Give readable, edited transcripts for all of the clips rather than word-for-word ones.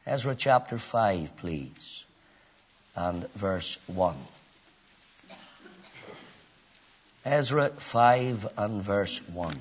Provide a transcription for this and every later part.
Ezra chapter 5, please, and verse 1. Ezra 5 and verse 1.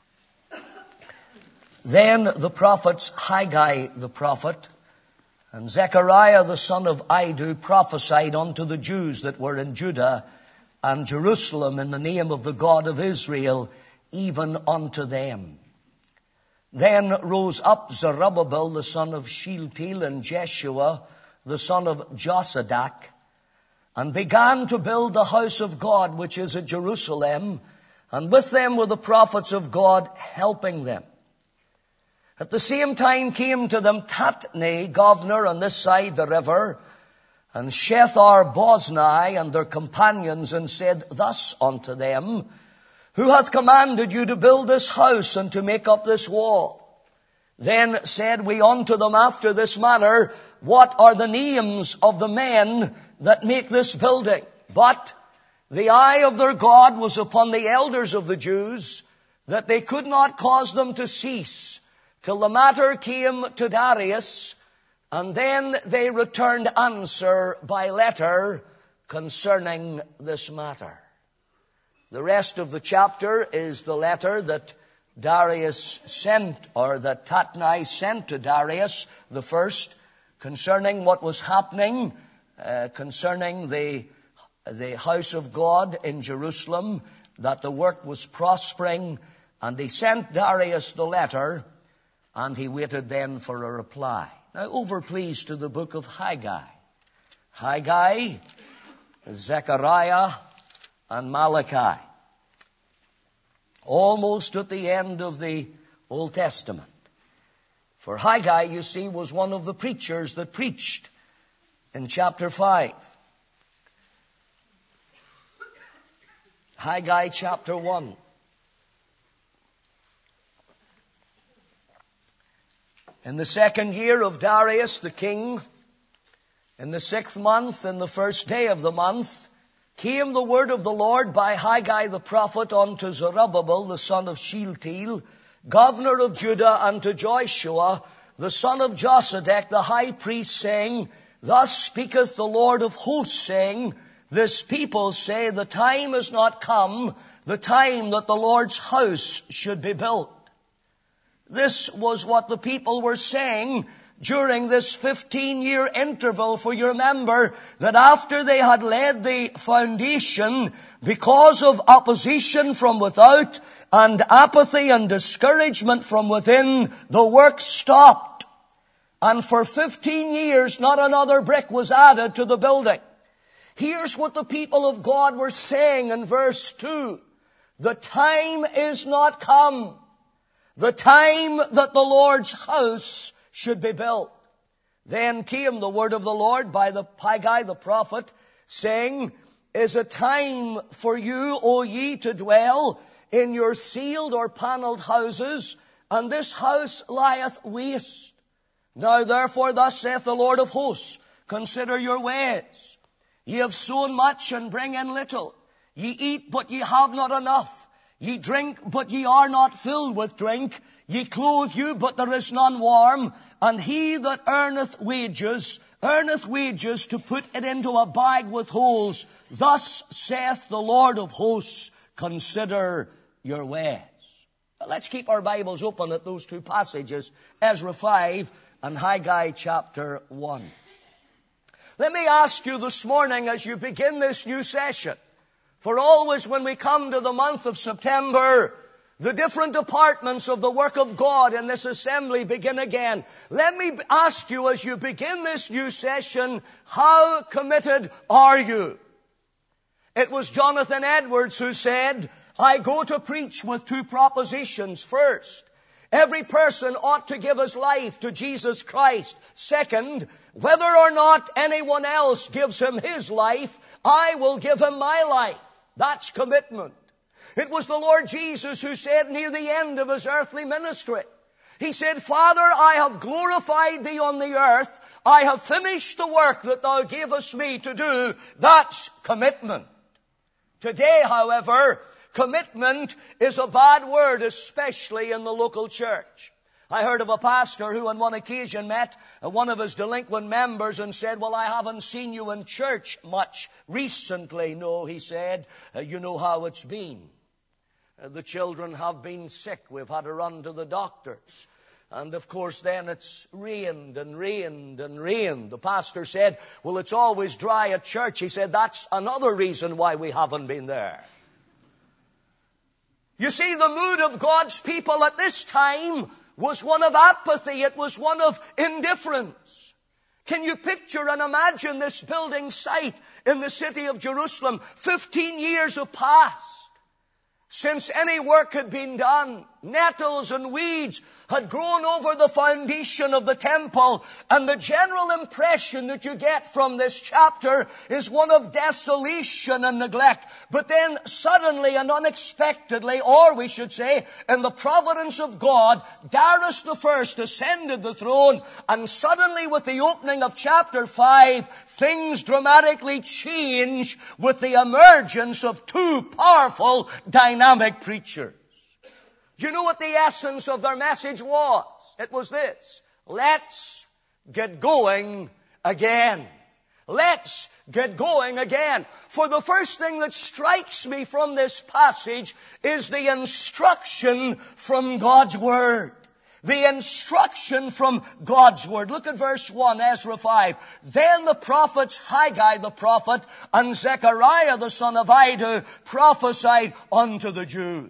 Then the prophets Haggai the prophet and Zechariah the son of Iddo prophesied unto the Jews that were in Judah and Jerusalem in the name of the God of Israel, even unto them. Then rose up Zerubbabel the son of Shealtiel and Jeshua the son of Josadak, and began to build the house of God which is at Jerusalem, and with them were the prophets of God helping them. At the same time came to them Tatnai, governor on this side the river, and Shethar-boznai and their companions, and said thus unto them, Who hath commanded you to build this house and to make up this wall? Then said we unto them after this manner, What are the names of the men that make this building? But the eye of their God was upon the elders of the Jews, that they could not cause them to cease, till the matter came to Darius, and then they returned answer by letter concerning this matter. The rest of the chapter is the letter that Darius sent, or that Tatnai sent to Darius the first, concerning what was happening, concerning the house of God in Jerusalem, that the work was prospering, and he sent Darius the letter, and he waited then for a reply. Now over, please, to the book of Haggai. Haggai, Zechariah, and Malachi. Almost at the end of the Old Testament. For Haggai, you see, was one of the preachers that preached in chapter 5. Haggai chapter 1. In the second year of Darius the king, in the 6th month, in the first day of the month, came the word of the Lord by Haggai the prophet unto Zerubbabel the son of Shealtiel, governor of Judah, and to Joshua the son of Josadak the high priest, saying, Thus speaketh the Lord of hosts, saying, This people say, the time is not come, the time that the Lord's house should be built. This was what the people were saying during this 15-year interval. For you remember that after they had laid the foundation, because of opposition from without and apathy and discouragement from within, the work stopped. And for 15 years, not another brick was added to the building. Here's what the people of God were saying in verse 2. The time is not come. The time that the Lord's house should be built. Then came the word of the Lord by the Haggai the prophet, saying, Is a time for you, O ye, to dwell in your sealed or panelled houses, and this house lieth waste. Now therefore thus saith the Lord of hosts, Consider your ways. Ye have sown much and bring in little. Ye eat, but ye have not enough. Ye drink, but ye are not filled with drink. Ye clothe you, but there is none warm. And he that earneth wages to put it into a bag with holes. Thus saith the Lord of hosts, Consider your ways. Now let's keep our Bibles open at those two passages, Ezra 5 and Haggai chapter 1. Let me ask you this morning, as you begin this new session, for always when we come to the month of September, the different departments of the work of God in this assembly begin again. Let me ask you, as you begin this new session, how committed are you? It was Jonathan Edwards who said, I go to preach with two propositions. First, every person ought to give his life to Jesus Christ. Second, whether or not anyone else gives him his life, I will give him my life. That's commitment. It was the Lord Jesus who said near the end of his earthly ministry, he said, Father, I have glorified thee on the earth. I have finished the work that thou gavest me to do. That's commitment. Today, however, commitment is a bad word, especially in the local church. I heard of a pastor who on one occasion met one of his delinquent members and said, well, I haven't seen you in church much recently. No, he said, you know how it's been. The children have been sick. We've had to run to the doctors. And of course then it's rained and rained and rained. The pastor said, well, it's always dry at church. He said, that's another reason why we haven't been there. You see, the mood of God's people at this time was one of apathy. It was one of indifference. Can you picture and imagine this building site in the city of Jerusalem? 15 years have passed since any work had been done. Nettles and weeds had grown over the foundation of the temple, and the general impression that you get from this chapter is one of desolation and neglect. But then suddenly and unexpectedly, or we should say, in the providence of God, Darius I ascended the throne, and suddenly with the opening of chapter 5, things dramatically change with the emergence of two powerful, dynamic preachers. Do you know what the essence of their message was? It was this: let's get going again. Let's get going again. For the first thing that strikes me from this passage is the instruction from God's Word. The instruction from God's Word. Look at verse 1, Ezra 5. Then the prophets Haggai the prophet and Zechariah the son of Iddo prophesied unto the Jews.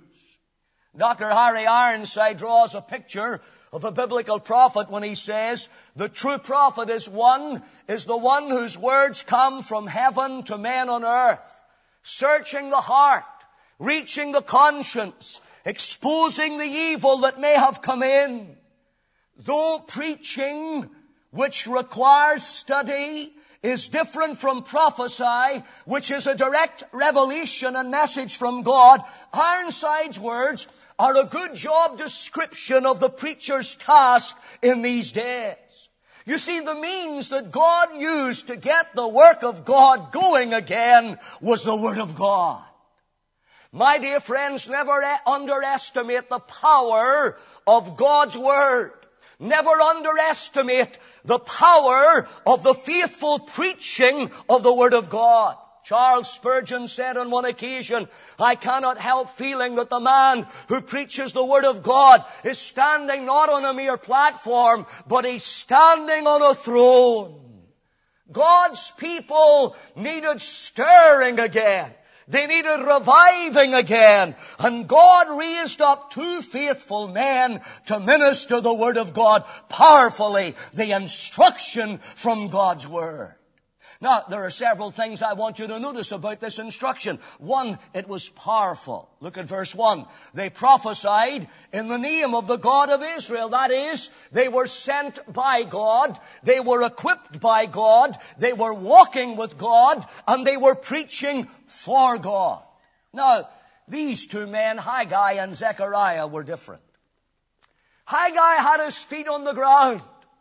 Dr. Harry Ironside draws a picture of a biblical prophet when he says, the true prophet is the one whose words come from heaven to men on earth, searching the heart, reaching the conscience, exposing the evil that may have come in. Though preaching, which requires study, is different from prophesy, which is a direct revelation and message from God, Ironside's words are a good job description of the preacher's task in these days. You see, the means that God used to get the work of God going again was the Word of God. My dear friends, never underestimate the power of God's Word. Never underestimate the power of the faithful preaching of the Word of God. Charles Spurgeon said on one occasion, I cannot help feeling that the man who preaches the Word of God is standing not on a mere platform, but he's standing on a throne. God's people needed stirring again. They needed reviving again. And God raised up two faithful men to minister the Word of God powerfully, the instruction from God's Word. Now, there are several things I want you to notice about this instruction. One, it was powerful. Look at verse 1. They prophesied in the name of the God of Israel. That is, they were sent by God, they were equipped by God, they were walking with God, and they were preaching for God. Now, these two men, Haggai and Zechariah, were different. Haggai had his feet on the ground.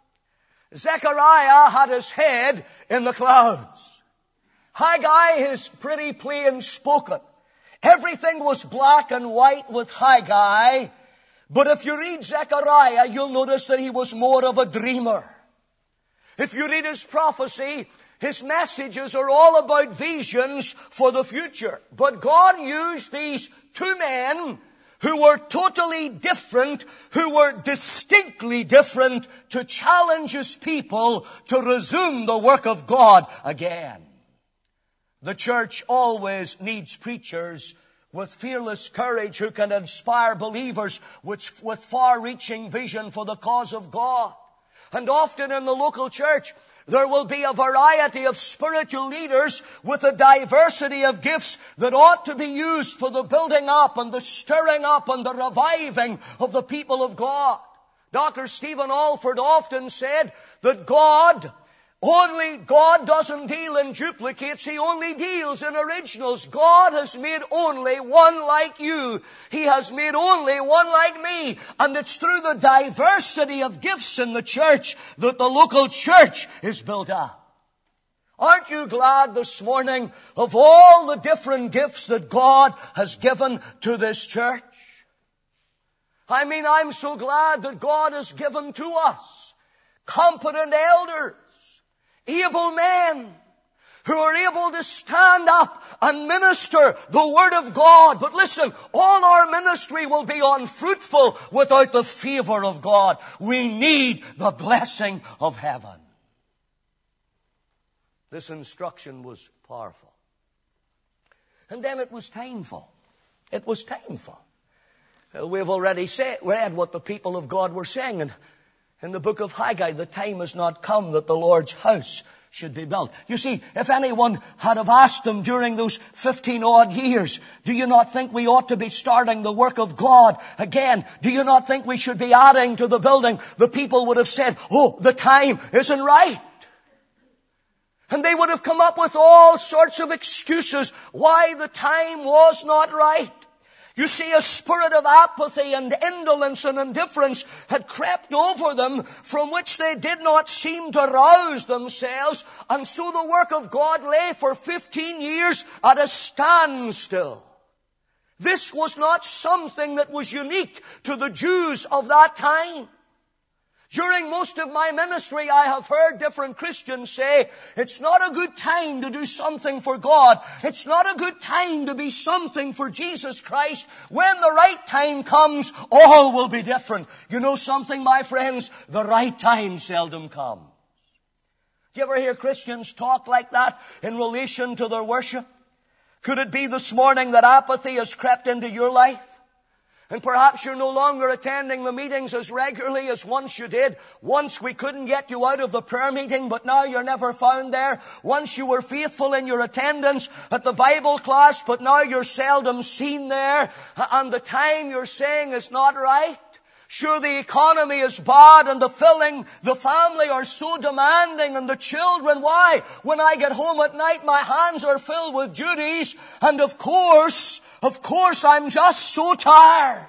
Zechariah had his head in the clouds. Haggai is pretty plain spoken. Everything was black and white with Haggai. But if you read Zechariah, you'll notice that he was more of a dreamer. If you read his prophecy, his messages are all about visions for the future. But God used these two men who were totally different, who were distinctly different, to challenge His people to resume the work of God again. The church always needs preachers with fearless courage who can inspire believers with far-reaching vision for the cause of God. And often in the local church, there will be a variety of spiritual leaders with a diversity of gifts that ought to be used for the building up and the stirring up and the reviving of the people of God. Dr. Stephen Alford often said that God doesn't deal in duplicates. He only deals in originals. God has made only one like you. He has made only one like me. And it's through the diversity of gifts in the church that the local church is built up. Aren't you glad this morning of all the different gifts that God has given to this church? I mean, I'm so glad that God has given to us competent elders, able men, who are able to stand up and minister the Word of God. But listen, all our ministry will be unfruitful without the favor of God. We need the blessing of heaven. This instruction was powerful. And then it was timeful. It was timeful. We've already read what the people of God were saying in the book of Haggai. The time has not come that the Lord's house should be built. You see, if anyone had have asked them during those 15 odd years, do you not think we ought to be starting the work of God again? Do you not think we should be adding to the building? The people would have said, oh, the time isn't right. And they would have come up with all sorts of excuses why the time was not right. You see, a spirit of apathy and indolence and indifference had crept over them from which they did not seem to rouse themselves. And so the work of God lay for 15 years at a standstill. This was not something that was unique to the Jews of that time. During most of my ministry, I have heard different Christians say, it's not a good time to do something for God. It's not a good time to be something for Jesus Christ. When the right time comes, all will be different. You know something, my friends? The right time seldom comes. Do you ever hear Christians talk like that in relation to their worship? Could it be this morning that apathy has crept into your life? And perhaps you're no longer attending the meetings as regularly as once you did. Once we couldn't get you out of the prayer meeting, but now you're never found there. Once you were faithful in your attendance at the Bible class, but now you're seldom seen there. And the time you're saying is not right. Sure, the economy is bad and the family are so demanding, and the children, why? When I get home at night, my hands are filled with duties, and of course, I'm just so tired.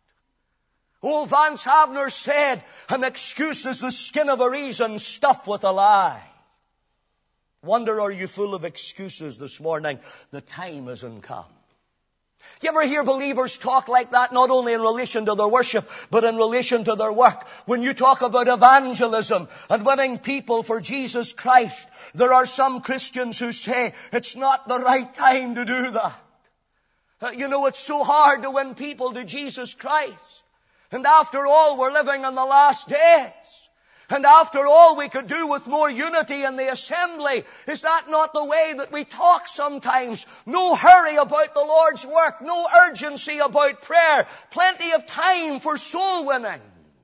Old Vance Havner said, an excuse is the skin of a reason stuffed with a lie. Wonder, are you full of excuses this morning? The time isn't come. You ever hear believers talk like that, not only in relation to their worship, but in relation to their work? When you talk about evangelism and winning people for Jesus Christ, there are some Christians who say it's not the right time to do that. You know, it's so hard to win people to Jesus Christ. And after all, we're living in the last days. And after all, we could do with more unity in the assembly. Is that not the way that we talk sometimes? No hurry about the Lord's work. No urgency about prayer. Plenty of time for soul winning.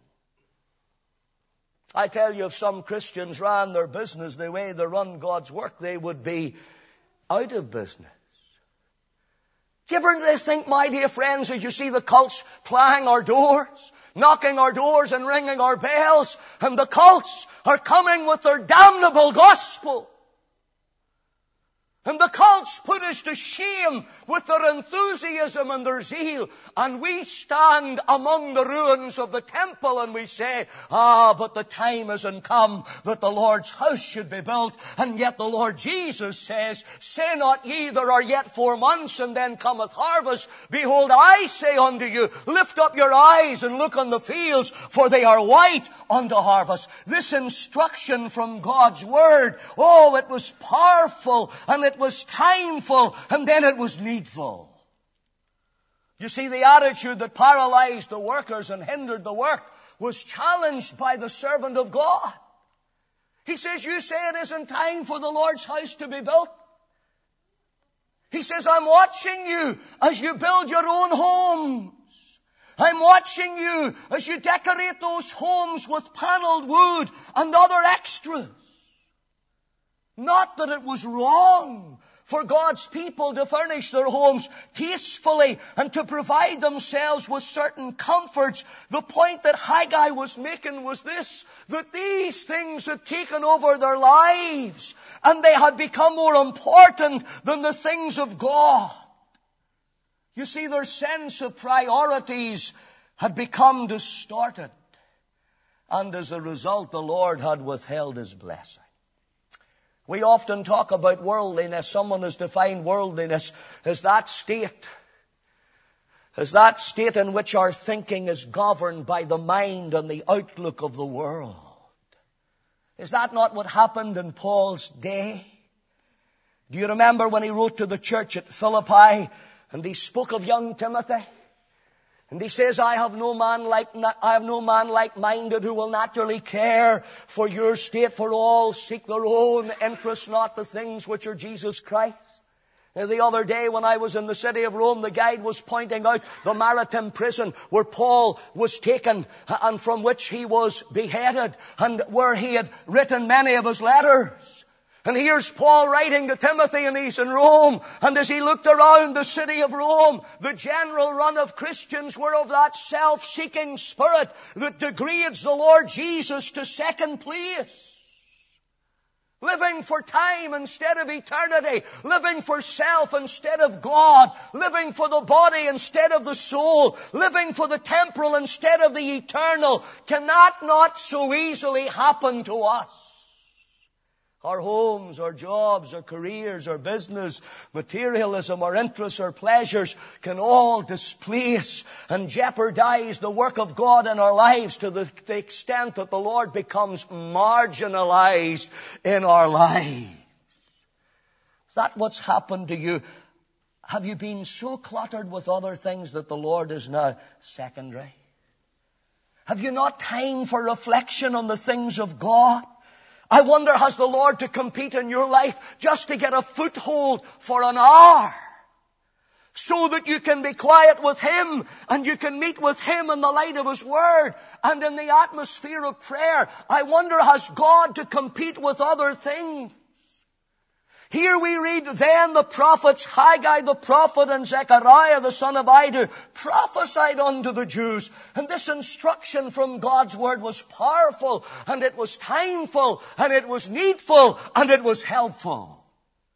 I tell you, if some Christians ran their business the way they run God's work, they would be out of business. Do you ever think, my dear friends, as you see the cults plying our doors, knocking our doors and ringing our bells, and the cults are coming with their damnable gospel. And the cults put us to shame with their enthusiasm and their zeal. And we stand among the ruins of the temple and we say, but the time hasn't come that the Lord's house should be built. And yet the Lord Jesus says, say not ye, there are yet 4 months, and then cometh harvest. Behold, I say unto you, lift up your eyes and look on the fields, for they are white unto harvest. This instruction from God's Word, it was powerful, and it was timeful, and then it was needful. You see, the attitude that paralyzed the workers and hindered the work was challenged by the servant of God. He says, you say it isn't time for the Lord's house to be built. He says, I'm watching you as you build your own homes. I'm watching you as you decorate those homes with paneled wood and other extras. Not that it was wrong for God's people to furnish their homes tastefully and to provide themselves with certain comforts. The point that Haggai was making was this, that these things had taken over their lives and they had become more important than the things of God. You see, their sense of priorities had become distorted, and as a result, the Lord had withheld His blessing. We often talk about worldliness. Someone has defined worldliness as that state is that state in which our thinking is governed by the mind and the outlook of the world. Is that not what happened in Paul's day? Do you remember when he wrote to the church at Philippi and he spoke of young Timothy? And he says, I have no man like-minded who will naturally care for your state, for all seek their own interest, not the things which are Jesus Christ. Now, the other day when I was in the city of Rome, the guide was pointing out the maritime prison where Paul was taken and from which he was beheaded and where he had written many of his letters. And here's Paul writing to Timothy, and he's in Rome. And as he looked around the city of Rome, the general run of Christians were of that self-seeking spirit that degrades the Lord Jesus to second place. Living for time instead of eternity. Living for self instead of God. Living for the body instead of the soul. Living for the temporal instead of the eternal. Cannot not so easily happen to us. Our homes, our jobs, our careers, our business, materialism, our interests, our pleasures can all displace and jeopardize the work of God in our lives to the extent that the Lord becomes marginalized in our lives. Is that what's happened to you? Have you been so cluttered with other things that the Lord is now secondary? Have you not time for reflection on the things of God? I wonder, has the Lord to compete in your life just to get a foothold for an hour so that you can be quiet with Him and you can meet with Him in the light of His Word and in the atmosphere of prayer? I wonder, has God to compete with other things? Here we read, then the prophets, Haggai the prophet and Zechariah the son of Iddo, prophesied unto the Jews. And this instruction from God's Word was powerful, and it was timeful, and it was needful, and it was helpful.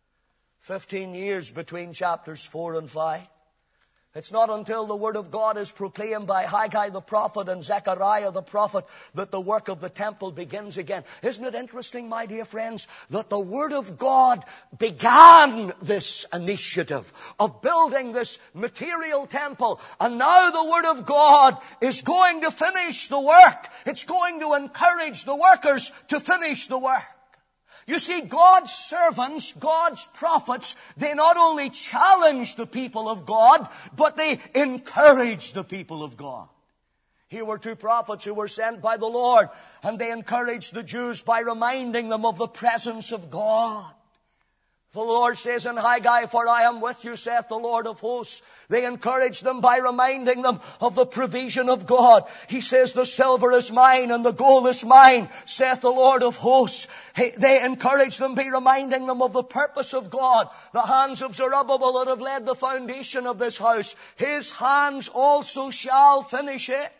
15 years between chapters 4 and 5. It's not until the Word of God is proclaimed by Haggai the prophet and Zechariah the prophet that the work of the temple begins again. Isn't it interesting, my dear friends, that the Word of God began this initiative of building this material temple, and now the Word of God is going to finish the work. It's going to encourage the workers to finish the work. You see, God's servants, God's prophets, they not only challenge the people of God, but they encourage the people of God. Here were two prophets who were sent by the Lord, and they encouraged the Jews by reminding them of the presence of God. The Lord says in Haggai, for I am with you, saith the Lord of hosts. They encourage them by reminding them of the provision of God. He says, the silver is mine and the gold is mine, saith the Lord of hosts. They encourage them by reminding them of the purpose of God. The hands of Zerubbabel that have laid the foundation of this house, his hands also shall finish it.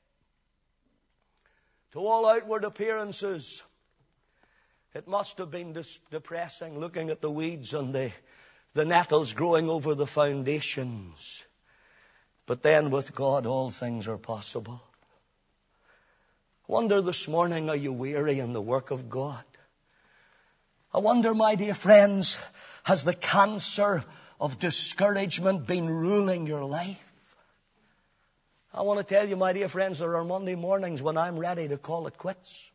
To all outward appearances, it must have been depressing looking at the weeds and the nettles growing over the foundations. But then with God all things are possible. I wonder this morning, are you weary in the work of God? I wonder, my dear friends, has the cancer of discouragement been ruling your life? I want to tell you, my dear friends, there are Monday mornings when I'm ready to call it quits.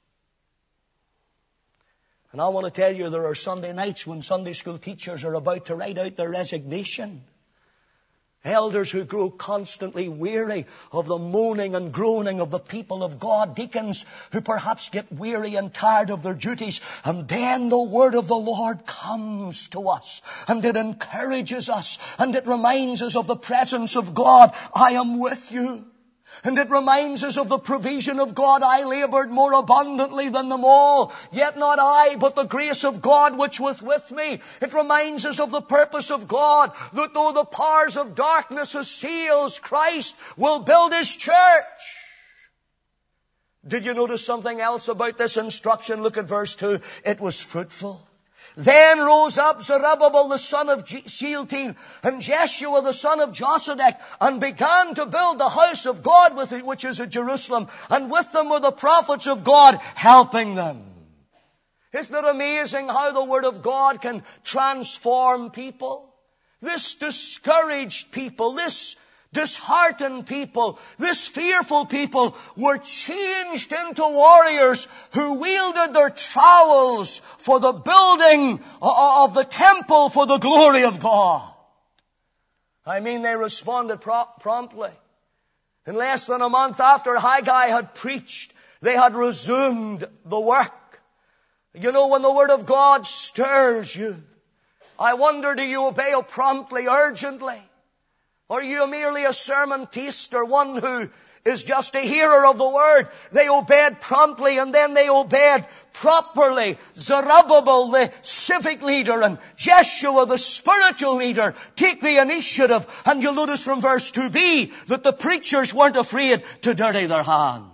And I want to tell you, there are Sunday nights when Sunday school teachers are about to write out their resignation. Elders who grow constantly weary of the moaning and groaning of the people of God. Deacons who perhaps get weary and tired of their duties. And then the word of the Lord comes to us. And it encourages us. And it reminds us of the presence of God. I am with you. And it reminds us of the provision of God. I labored more abundantly than them all. Yet not I, but the grace of God which was with me. It reminds us of the purpose of God. That though the powers of darkness assails, Christ will build His church. Did you notice something else about this instruction? Look at verse 2. It was fruitful. Then rose up Zerubbabel the son of Shealtiel and Jeshua the son of Josedek and began to build the house of God which is at Jerusalem. And with them were the prophets of God helping them. Isn't it amazing how the Word of God can transform people? This discouraged people, this disheartened people, this fearful people were changed into warriors who wielded their trowels for the building of the temple for the glory of God. I mean, they responded promptly. In less than a month after Haggai had preached, they had resumed the work. You know, when the Word of God stirs you, I wonder, do you obey it promptly, urgently? Or are you merely a sermon taster, one who is just a hearer of the Word? They obeyed promptly, and then they obeyed properly. Zerubbabel, the civic leader, and Jeshua, the spiritual leader, take the initiative. And you'll notice from verse 2b that the preachers weren't afraid to dirty their hands.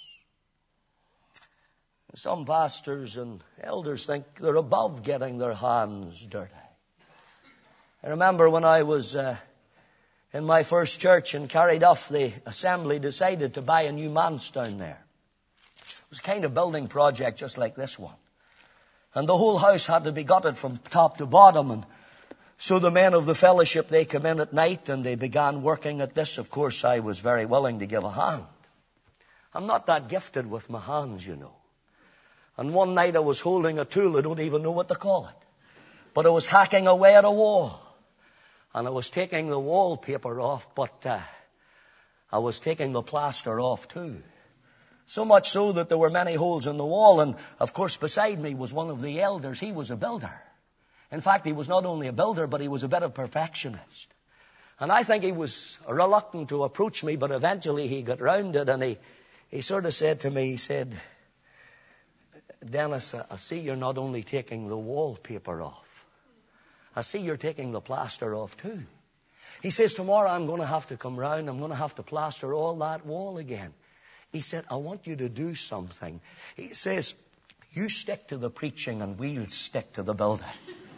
Some pastors and elders think they're above getting their hands dirty. I remember when I was in my first church in Carryduff, the assembly decided to buy a new manse down there. It was a kind of building project just like this one. And the whole house had to be gutted from top to bottom. And so the men of the fellowship, they came in at night and they began working at this. Of course, I was very willing to give a hand. I'm not that gifted with my hands, you know. And one night I was holding a tool, I don't even know what to call it. But I was hacking away at a wall. And I was taking the wallpaper off, but I was taking the plaster off too. So much so that there were many holes in the wall. And of course beside me was one of the elders. He was a builder. In fact, he was not only a builder, but he was a bit of a perfectionist. And I think he was reluctant to approach me, but eventually he got round it and he sort of said to me, he said, "Dennis, I see you're not only taking the wallpaper off. I see you're taking the plaster off too." He says, "Tomorrow I'm going to have to come round. I'm going to have to plaster all that wall again." He said, "I want you to do something." He says, "You stick to the preaching and we'll stick to the building."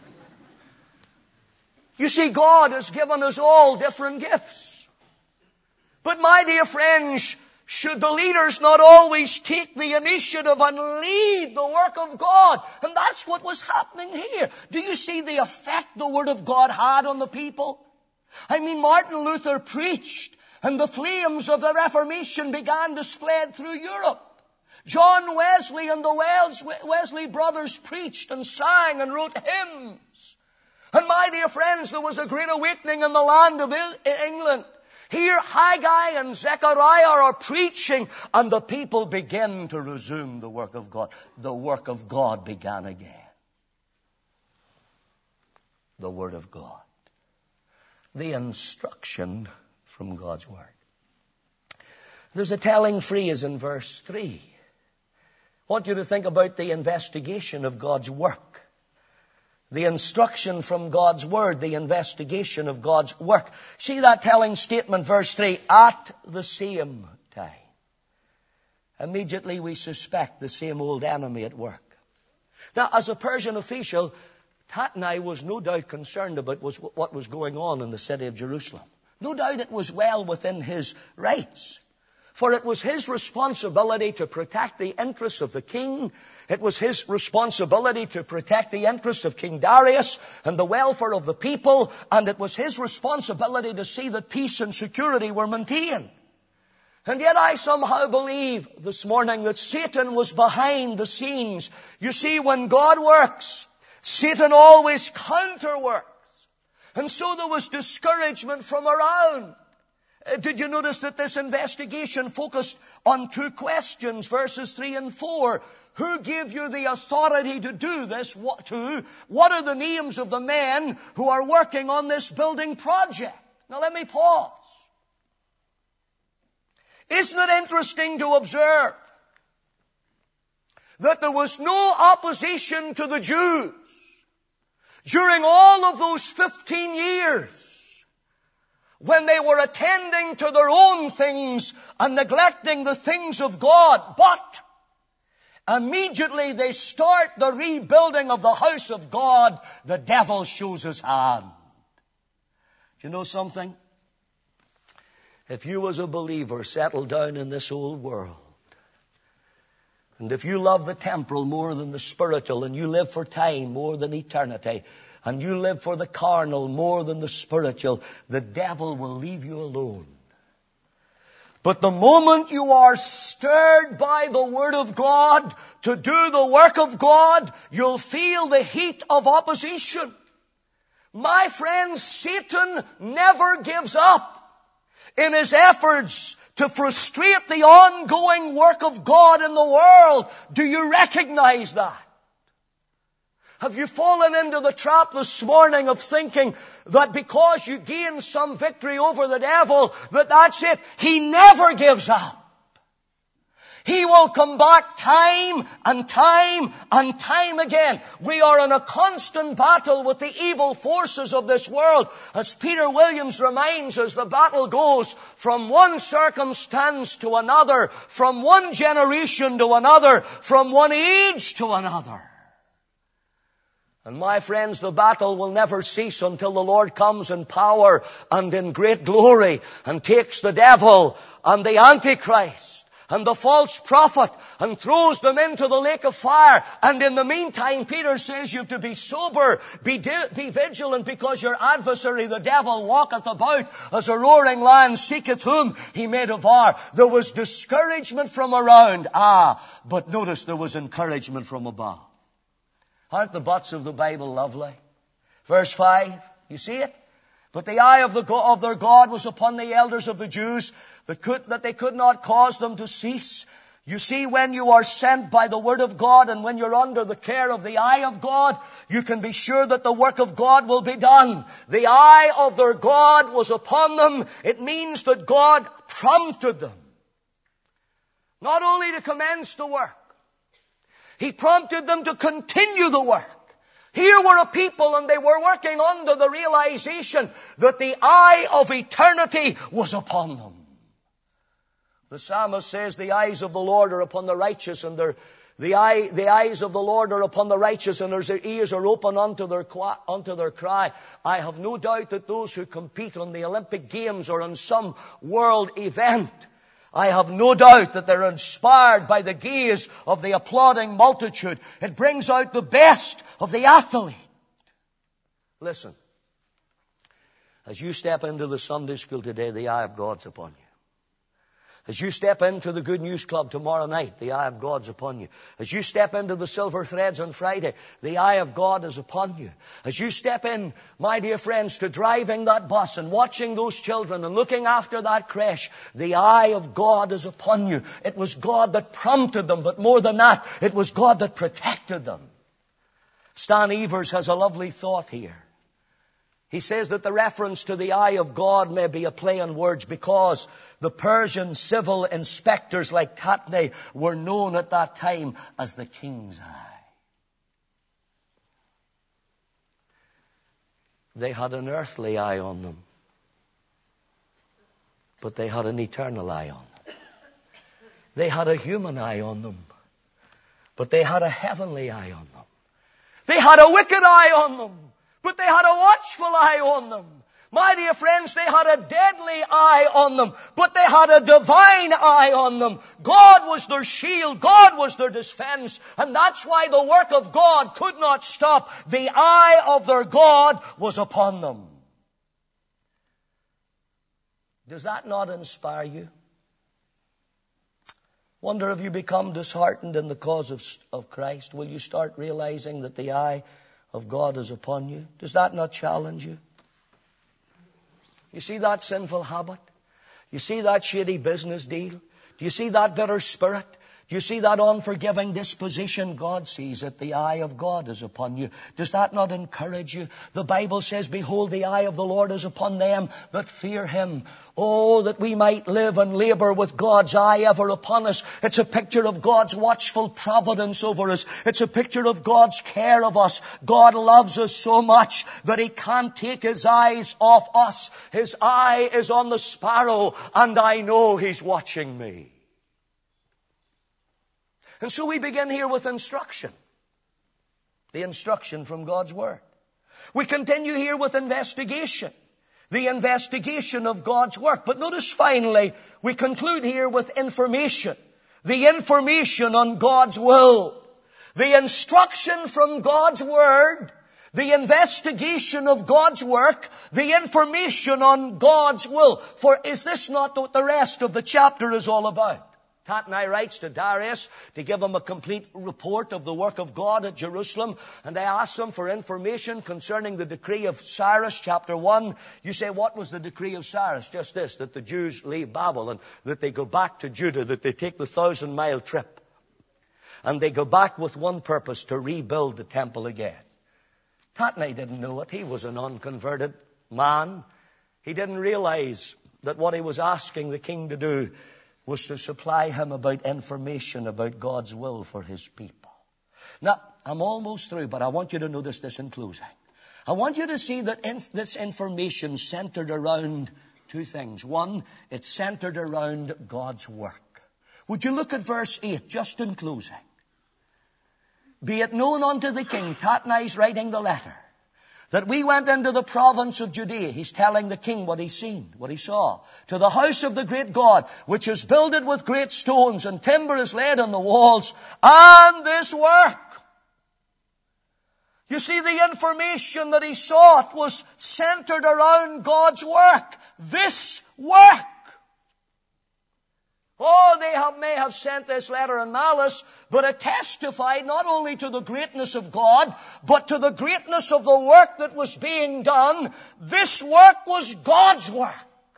You see, God has given us all different gifts. But my dear friends, should the leaders not always take the initiative and lead the work of God? And that's what was happening here. Do you see the effect the Word of God had on the people? I mean, Martin Luther preached, and the flames of the Reformation began to spread through Europe. John Wesley and the Wesley brothers preached and sang and wrote hymns. And my dear friends, there was a great awakening in the land of England. Here, Haggai and Zechariah are preaching, and the people begin to resume the work of God. The work of God began again. The Word of God. The instruction from God's Word. There's a telling phrase in verse 3. I want you to think about the investigation of God's work. The instruction from God's Word, the investigation of God's work. See that telling statement, verse 3, at the same time. Immediately we suspect the same old enemy at work. Now, as a Persian official, Tatnai was no doubt concerned about what was going on in the city of Jerusalem. No doubt it was well within his rights. For it was his responsibility to protect the interests of the king. It was his responsibility to protect the interests of King Darius and the welfare of the people. And it was his responsibility to see that peace and security were maintained. And yet I somehow believe this morning that Satan was behind the scenes. You see, when God works, Satan always counterworks. And so there was discouragement from around. Did you notice that this investigation focused on two questions, verses 3 and 4? Who gave you the authority to do this? What are the names of the men who are working on this building project? Now let me pause. Isn't it interesting to observe that there was no opposition to the Jews during all of those 15 years? When they were attending to their own things and neglecting the things of God. But immediately they start the rebuilding of the house of God, the devil shows his hand. Do you know something? If you as a believer settle down in this old world, And if you love the temporal more than the spiritual, and you live for time more than eternity, and you live for the carnal more than the spiritual, the devil will leave you alone. But the moment you are stirred by the Word of God to do the work of God, you'll feel the heat of opposition. My friends, Satan never gives up in his efforts to frustrate the ongoing work of God in the world. Do you recognize that? Have you fallen into the trap this morning of thinking that because you gain some victory over the devil, that's it? He never gives up. He will come back time and time and time again. We are in a constant battle with the evil forces of this world. As Peter Williams reminds us, the battle goes from one circumstance to another, from one generation to another, from one age to another. And my friends, the battle will never cease until the Lord comes in power and in great glory and takes the devil and the Antichrist and the false prophet and throws them into the lake of fire. And in the meantime, Peter says you have to be sober, be vigilant, because your adversary, the devil, walketh about as a roaring lion, seeketh whom he may devour. There was discouragement from around. But notice there was encouragement from above. Aren't the buts of the Bible lovely? Verse 5, you see it? But the eye of their God was upon the elders of the Jews, that they could not cause them to cease. You see, when you are sent by the Word of God and when you're under the care of the eye of God, you can be sure that the work of God will be done. The eye of their God was upon them. It means that God prompted them not only to commence the work, He prompted them to continue the work. Here were a people, and they were working under the realization that the eye of eternity was upon them. The psalmist says the eyes of the Lord are upon the righteous, and the eyes of the Lord are upon the righteous, and their ears are open unto their cry. I have no doubt that those who compete on the Olympic Games or on some world event, I have no doubt that they're inspired by the gaze of the applauding multitude. It brings out the best of the athlete. Listen, as you step into the Sunday school today, the eye of God's upon you. As you step into the Good News Club tomorrow night, the eye of God's upon you. As you step into the Silver Threads on Friday, the eye of God is upon you. As you step in, my dear friends, to driving that bus and watching those children and looking after that creche, the eye of God is upon you. It was God that prompted them, but more than that, it was God that protected them. Stan Evers has a lovely thought here. He says that the reference to the eye of God may be a play on words because the Persian civil inspectors like Katni were known at that time as the king's eye. They had an earthly eye on them, but they had an eternal eye on them. They had a human eye on them, but they had a heavenly eye on them. They had a wicked eye on them, but they had a watchful eye on them. My dear friends, they had a deadly eye on them, but they had a divine eye on them. God was their shield. God was their defense. And that's why the work of God could not stop. The eye of their God was upon them. Does that not inspire you? Wonder if you become disheartened in the cause of Christ. Will you start realizing that the eye of God is upon you? Does that not challenge you? You see that sinful habit? You see that shady business deal? Do you see that bitter spirit? Do you see that unforgiving disposition? God sees it. The eye of God is upon you. Does that not encourage you? The Bible says, behold, the eye of the Lord is upon them that fear Him. Oh, that we might live and labor with God's eye ever upon us. It's a picture of God's watchful providence over us. It's a picture of God's care of us. God loves us so much that He can't take His eyes off us. His eye is on the sparrow, and I know He's watching me. And so we begin here with instruction. The instruction from God's Word. We continue here with investigation. The investigation of God's work. But notice finally, we conclude here with information. the information on God's will, the instruction from God's Word, the investigation of God's work, the information on God's will. For is this not what the rest of the chapter is all about? Tatnai writes to Darius to give him a complete report of the work of God at Jerusalem. And I asked him for information concerning the decree of Cyrus, chapter 1. You say, what was the decree of Cyrus? Just this, that the Jews leave Babylon, that they go back to Judah, that they take the 1,000-mile trip. And they go back with one purpose, to rebuild the temple again. Tatnai didn't know it. He was an unconverted man. He didn't realize that what he was asking the king to do was to supply him about information about God's will for his people. Now, I'm almost through, but I want you to notice this in closing. I want you to see that this information centered around two things. One, it's centered around God's work. Would you look at verse 8, just in closing? Be it known unto the king, Tatnai's writing the letter, that we went into the province of Judea. He's telling the king what he's seen, what he saw. To the house of the great God, which is builded with great stones, and timber is laid on the walls, and this work. You see, the information that he sought was centered around God's work. This work. Oh, they may have sent this letter in malice, but it testified not only to the greatness of God, but to the greatness of the work that was being done. This work was God's work.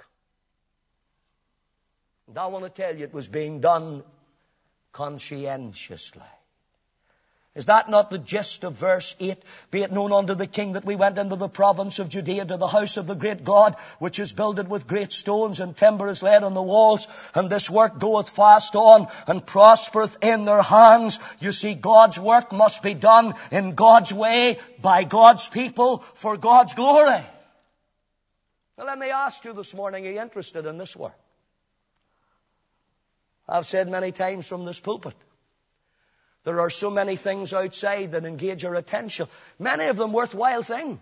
And I want to tell you, it was being done conscientiously. Is that not the gist of verse 8? Be it known unto the king that we went into the province of Judea to the house of the great God, which is builded with great stones, and timber is laid on the walls, and this work goeth fast on, and prospereth in their hands. You see, God's work must be done in God's way, by God's people, for God's glory. Now let me ask you this morning, are you interested in this work? I've said many times from this pulpit, there are so many things outside that engage our attention. Many of them worthwhile things.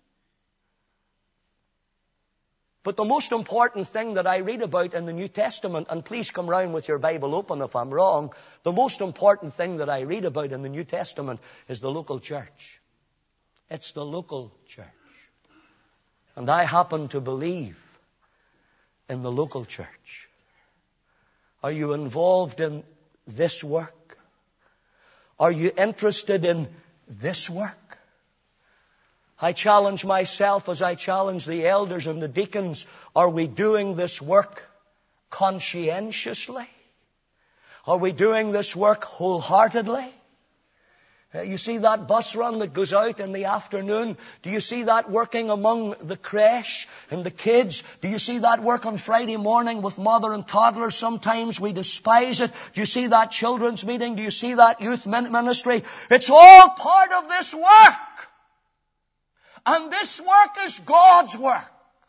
But the most important thing that I read about in the New Testament, and please come round with your Bible open if I'm wrong, the most important thing that I read about in the New Testament is the local church. It's the local church. And I happen to believe in the local church. Are you involved in this work? Are you interested in this work? I challenge myself as I challenge the elders and the deacons. Are we doing this work conscientiously? Are we doing this work wholeheartedly? You see that bus run that goes out in the afternoon? Do you see that working among the creche and the kids? Do you see that work on Friday morning with mother and toddlers? Sometimes we despise it. Do you see that children's meeting? Do you see that youth ministry? It's all part of this work. And this work is God's work.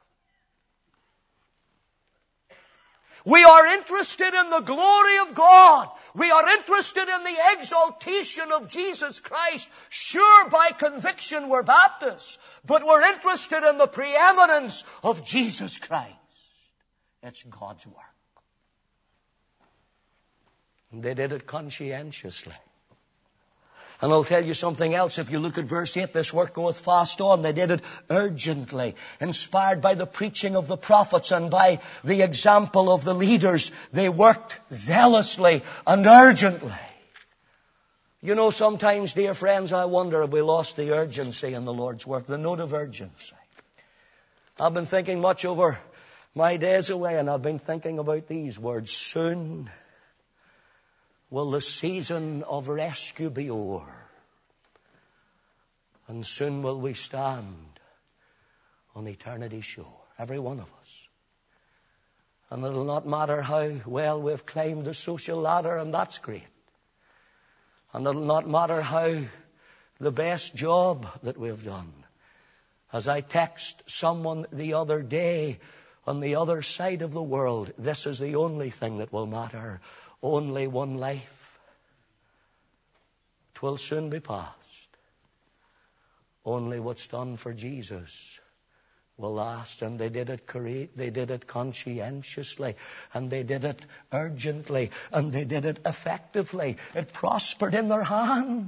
We are interested in the glory of God. We are interested in the exaltation of Jesus Christ. Sure, by conviction we're Baptists, but we're interested in the preeminence of Jesus Christ. It's God's work. And they did it conscientiously. And I'll tell you something else. If you look at verse 8, this work goeth fast on. They did it urgently, inspired by the preaching of the prophets and by the example of the leaders. They worked zealously and urgently. You know, sometimes, dear friends, I wonder if we lost the urgency in the Lord's work, the note of urgency. I've been thinking much over my days away, and I've been thinking about these words. Soon will the season of rescue be o'er, and soon will we stand on eternity's shore, every one of us. And it'll not matter how well we've climbed the social ladder, and that's great. And it'll not matter how the best job that we've done. As I text someone the other day on the other side of the world, this is the only thing that will matter. Only one life. 'Twill soon be past. Only what's done for Jesus will last. And they did it conscientiously, and they did it urgently, and they did it effectively. It prospered in their hands.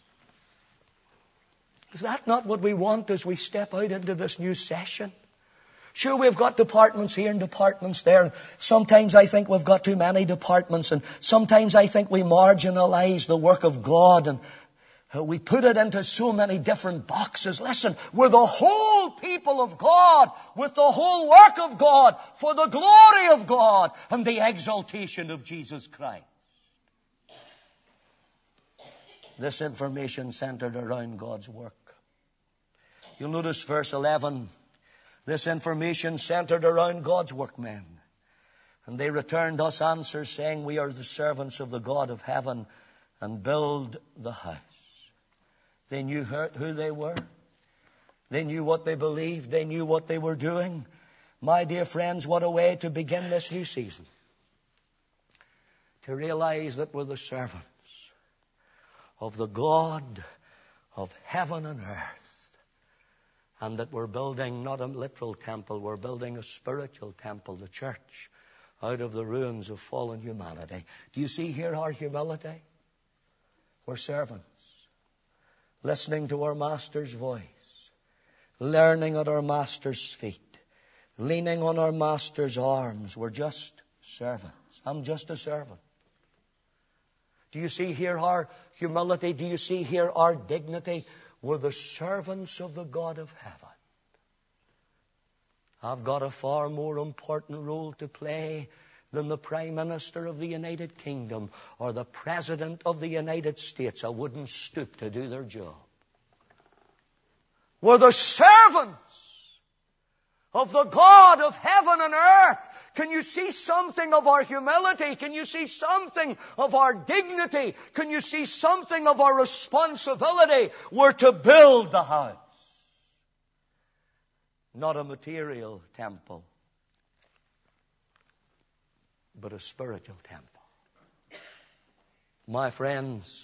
Is that not what we want as we step out into this new session? Sure, we've got departments here and departments there. Sometimes I think we've got too many departments, and sometimes I think we marginalize the work of God, and we put it into so many different boxes. Listen, we're the whole people of God, with the whole work of God, for the glory of God and the exaltation of Jesus Christ. This information centered around God's work. You'll notice verse 11. This information centered around God's workmen. And they returned us answers, saying, we are the servants of the God of heaven, and build the house. They knew who they were. They knew what they believed. They knew what they were doing. My dear friends, what a way to begin this new season. To realize that we're the servants of the God of heaven and earth. And that we're building not a literal temple, we're building a spiritual temple, the church, out of the ruins of fallen humanity. Do you see here our humility? We're servants, listening to our Master's voice, learning at our Master's feet, leaning on our Master's arms. We're just servants. I'm just a servant. Do you see here our humility? Do you see here our dignity? We're the servants of the God of heaven. I've got a far more important role to play than the Prime Minister of the United Kingdom or the President of the United States. I wouldn't stoop to do their job. We're the servants of the God of heaven and earth. Can you see something of our humility? Can you see something of our dignity? Can you see something of our responsibility? We're to build the house, not a material temple, but a spiritual temple. My friends,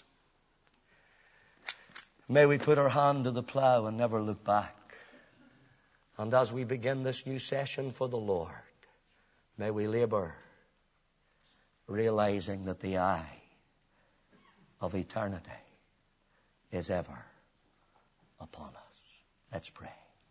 may we put our hand to the plow and never look back. And as we begin this new session for the Lord, may we labor realizing that the eye of eternity is ever upon us. Let's pray.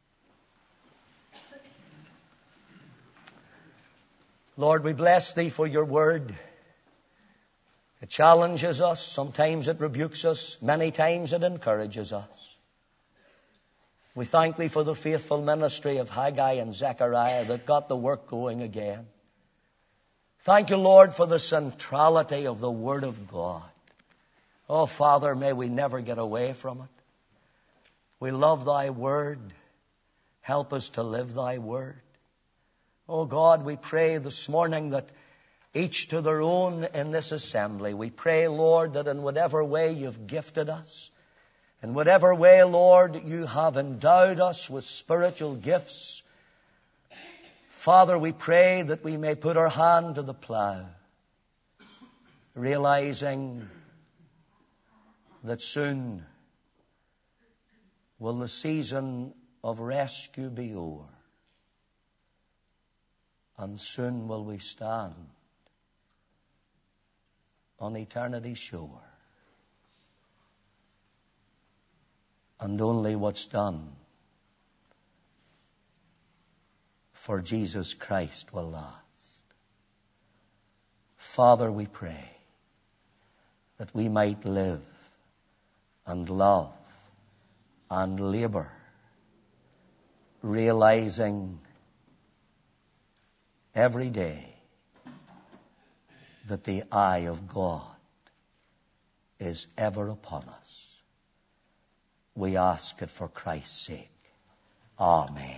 Lord, we bless Thee for Your word. It challenges us. Sometimes it rebukes us. Many times it encourages us. We thank Thee for the faithful ministry of Haggai and Zechariah that got the work going again. Thank You, Lord, for the centrality of the Word of God. Oh, Father, may we never get away from it. We love Thy Word. Help us to live Thy Word. Oh, God, we pray this morning that each to their own in this assembly. We pray, Lord, that in whatever way You've gifted us, in whatever way, Lord, You have endowed us with spiritual gifts, Father, we pray that we may put our hand to the plow, realizing that soon will the season of rescue be over, and soon will we stand on eternity's shore. And only what's done for Jesus Christ will last. Father, we pray that we might live and love and labor, realizing every day that the eye of God is ever upon us. We ask it for Christ's sake. Amen.